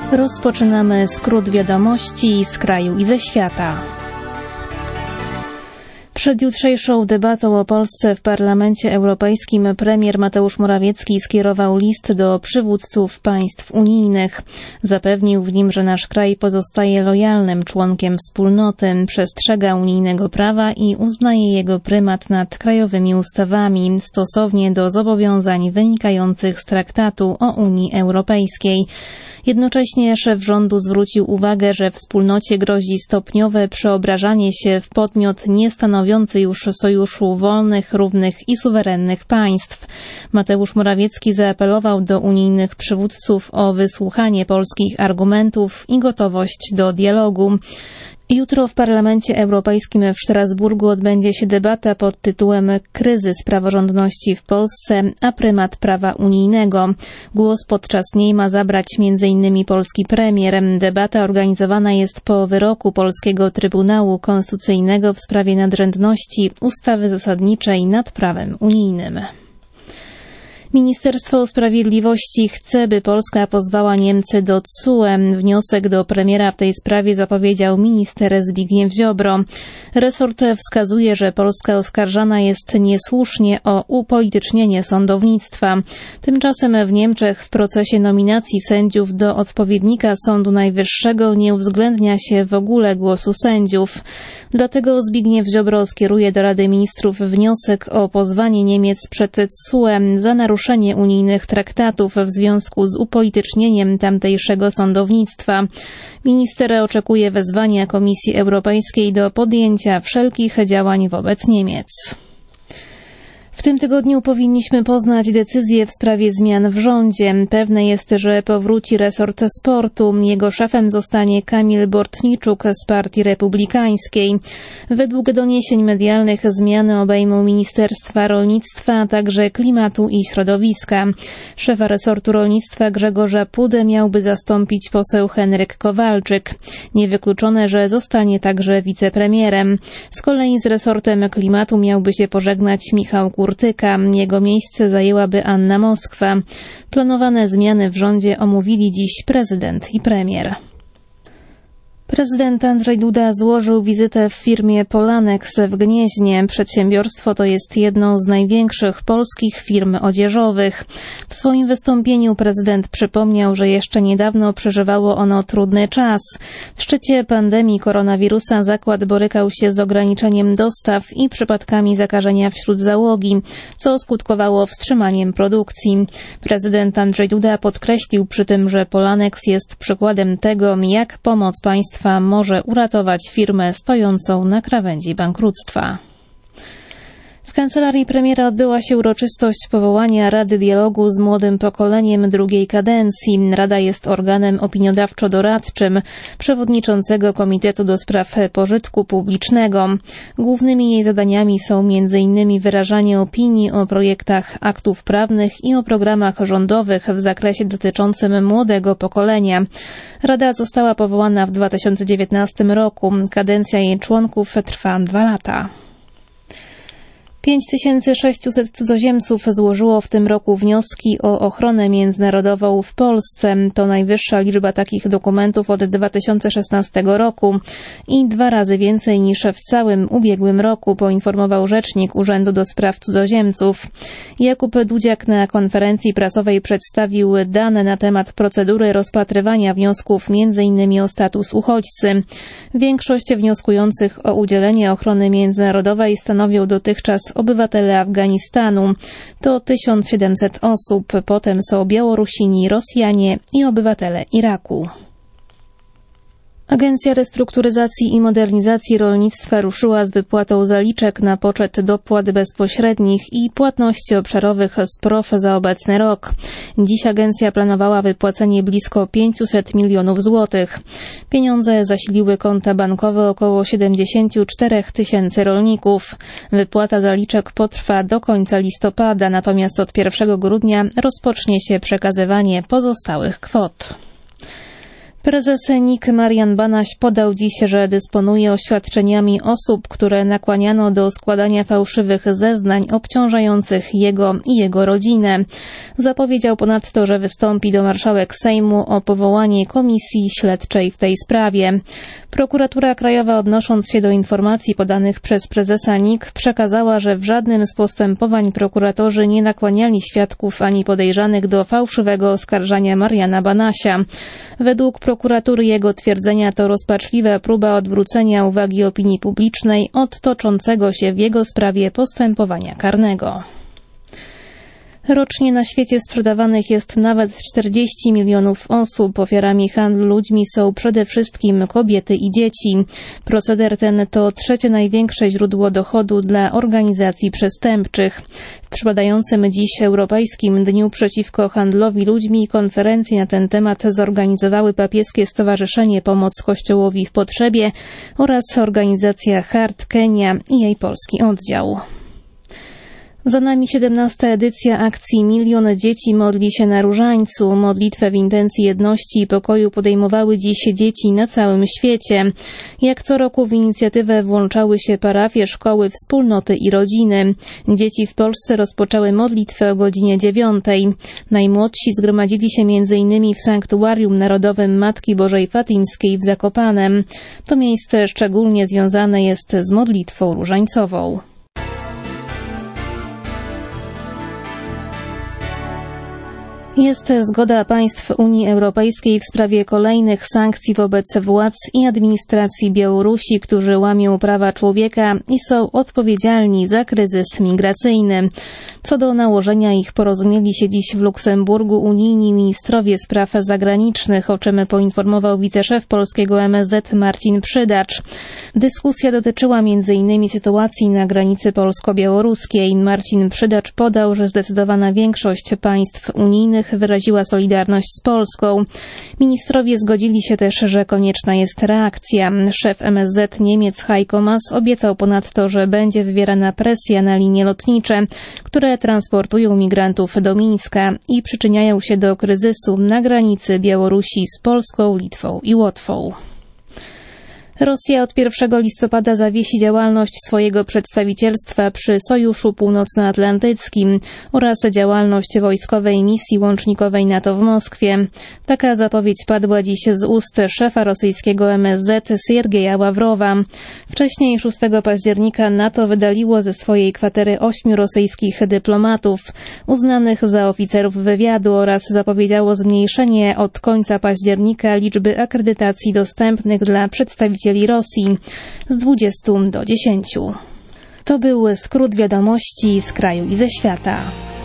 Rozpoczynamy skrót wiadomości z kraju i ze świata. Przed jutrzejszą debatą o Polsce w Parlamencie Europejskim premier Mateusz Morawiecki skierował list do przywódców państw unijnych. Zapewnił w nim, że nasz kraj pozostaje lojalnym członkiem wspólnoty, przestrzega unijnego prawa i uznaje jego prymat nad krajowymi ustawami stosownie do zobowiązań wynikających z Traktatu o Unii Europejskiej. Jednocześnie szef rządu zwrócił uwagę, że wspólnocie grozi stopniowe przeobrażanie się w podmiot niestanowiący już sojuszu wolnych, równych i suwerennych państw. Mateusz Morawiecki zaapelował do unijnych przywódców o wysłuchanie polskich argumentów i gotowość do dialogu. Jutro w Parlamencie Europejskim w Strasburgu odbędzie się debata pod tytułem Kryzys praworządności w Polsce, a prymat prawa unijnego. Głos podczas niej ma zabrać m.in. polski premier. Debata organizowana jest po wyroku polskiego Trybunału Konstytucyjnego w sprawie nadrzędności ustawy zasadniczej nad prawem unijnym. Ministerstwo Sprawiedliwości chce, by Polska pozwała Niemcy do TSUE. Wniosek do premiera w tej sprawie zapowiedział minister Zbigniew Ziobro. Resort wskazuje, że Polska oskarżana jest niesłusznie o upolitycznienie sądownictwa. Tymczasem w Niemczech w procesie nominacji sędziów do odpowiednika Sądu Najwyższego nie uwzględnia się w ogóle głosu sędziów. Dlatego Zbigniew Ziobro skieruje do Rady Ministrów wniosek o pozwanie Niemiec przed TSUE za naruszenie unijnych traktatów w związku z upolitycznieniem tamtejszego sądownictwa. Minister oczekuje wezwania Komisji Europejskiej do podjęcia wszelkich działań wobec Niemiec. W tym tygodniu powinniśmy poznać decyzję w sprawie zmian w rządzie. Pewne jest, że powróci resort sportu. Jego szefem zostanie Kamil Bortniczuk z Partii Republikańskiej. Według doniesień medialnych zmiany obejmą Ministerstwa Rolnictwa, a także Klimatu i Środowiska. Szefa resortu rolnictwa Grzegorza Pudę miałby zastąpić poseł Henryk Kowalczyk. Niewykluczone, że zostanie także wicepremierem. Z kolei z resortem klimatu miałby się pożegnać Michał Kurtyka. Jego miejsce zajęłaby Anna Moskwa. Planowane zmiany w rządzie omówili dziś prezydent i premier. Prezydent Andrzej Duda złożył wizytę w firmie Polanex w Gnieźnie. Przedsiębiorstwo to jest jedną z największych polskich firm odzieżowych. W swoim wystąpieniu prezydent przypomniał, że jeszcze niedawno przeżywało ono trudny czas. W szczycie pandemii koronawirusa zakład borykał się z ograniczeniem dostaw i przypadkami zakażenia wśród załogi, co skutkowało wstrzymaniem produkcji. Prezydent Andrzej Duda podkreślił przy tym, że Polanex jest przykładem tego, jak pomoc państwa może uratować firmę stojącą na krawędzi bankructwa. W kancelarii premiera odbyła się uroczystość powołania Rady Dialogu z Młodym Pokoleniem drugiej kadencji. Rada jest organem opiniodawczo-doradczym przewodniczącego Komitetu do Spraw Pożytku Publicznego. Głównymi jej zadaniami są m.in. wyrażanie opinii o projektach aktów prawnych i o programach rządowych w zakresie dotyczącym młodego pokolenia. Rada została powołana w 2019 roku. Kadencja jej członków trwa 2 lata. 5600 cudzoziemców złożyło w tym roku wnioski o ochronę międzynarodową w Polsce. To najwyższa liczba takich dokumentów od 2016 roku i 2 razy więcej niż w całym ubiegłym roku, poinformował rzecznik Urzędu do Spraw Cudzoziemców. Jakub Dudziak na konferencji prasowej przedstawił dane na temat procedury rozpatrywania wniosków m.in. o status uchodźcy. Większość wnioskujących o udzielenie ochrony międzynarodowej stanowią dotychczas obywatele Afganistanu. To 1700 osób. Potem są Białorusini, Rosjanie i obywatele Iraku. Agencja Restrukturyzacji i Modernizacji Rolnictwa ruszyła z wypłatą zaliczek na poczet dopłat bezpośrednich i płatności obszarowych z PROW za obecny rok. Dziś agencja planowała wypłacenie blisko 500 milionów złotych. Pieniądze zasiliły konta bankowe około 74 tysięcy rolników. Wypłata zaliczek potrwa do końca listopada, natomiast od 1 grudnia rozpocznie się przekazywanie pozostałych kwot. Prezes NIK Marian Banaś podał dziś, że dysponuje oświadczeniami osób, które nakłaniano do składania fałszywych zeznań obciążających jego i jego rodzinę. Zapowiedział ponadto, że wystąpi do marszałek Sejmu o powołanie komisji śledczej w tej sprawie. Prokuratura Krajowa, odnosząc się do informacji podanych przez prezesa NIK, przekazała, że w żadnym z postępowań prokuratorzy nie nakłaniali świadków ani podejrzanych do fałszywego oskarżania Mariana Banasia. Według prokuratury jego twierdzenia to rozpaczliwa próba odwrócenia uwagi opinii publicznej od toczącego się w jego sprawie postępowania karnego. Rocznie na świecie sprzedawanych jest nawet 40 milionów osób. Ofiarami handlu ludźmi są przede wszystkim kobiety i dzieci. Proceder ten to trzecie największe źródło dochodu dla organizacji przestępczych. W przypadającym dziś Europejskim Dniu Przeciwko Handlowi Ludźmi konferencję na ten temat zorganizowały Papieskie Stowarzyszenie Pomoc Kościołowi w Potrzebie oraz organizacja Heart Kenia i jej polski oddział. Za nami 17. edycja akcji Milion Dzieci modli się na Różańcu. Modlitwę w intencji jedności i pokoju podejmowały dziś dzieci na całym świecie. Jak co roku w inicjatywę włączały się parafie, szkoły, wspólnoty i rodziny. Dzieci w Polsce rozpoczęły modlitwę o godzinie 9. Najmłodsi zgromadzili się m.in. w Sanktuarium Narodowym Matki Bożej Fatimskiej w Zakopanem. To miejsce szczególnie związane jest z modlitwą różańcową. Jest zgoda państw Unii Europejskiej w sprawie kolejnych sankcji wobec władz i administracji Białorusi, którzy łamią prawa człowieka i są odpowiedzialni za kryzys migracyjny. Co do nałożenia ich porozumieli się dziś w Luksemburgu unijni ministrowie spraw zagranicznych, o czym poinformował wiceszef polskiego MSZ Marcin Przydacz. Dyskusja dotyczyła m.in. sytuacji na granicy polsko-białoruskiej. Marcin Przydacz podał, że zdecydowana większość państw unijnych wyraziła solidarność z Polską. Ministrowie zgodzili się też, że konieczna jest reakcja. Szef MSZ Niemiec Heiko Maas obiecał ponadto, że będzie wywierana presja na linie lotnicze, które transportują migrantów do Mińska i przyczyniają się do kryzysu na granicy Białorusi z Polską, Litwą i Łotwą. Rosja od 1 listopada zawiesi działalność swojego przedstawicielstwa przy Sojuszu Północnoatlantyckim oraz działalność wojskowej misji łącznikowej NATO w Moskwie. Taka zapowiedź padła dziś z ust szefa rosyjskiego MSZ Siergieja Ławrowa. Wcześniej 6 października NATO wydaliło ze swojej kwatery 8 rosyjskich dyplomatów uznanych za oficerów wywiadu oraz zapowiedziało zmniejszenie od końca października liczby akredytacji dostępnych dla przedstawicieli Rosji z 20 do 10. To był skrót wiadomości z kraju i ze świata.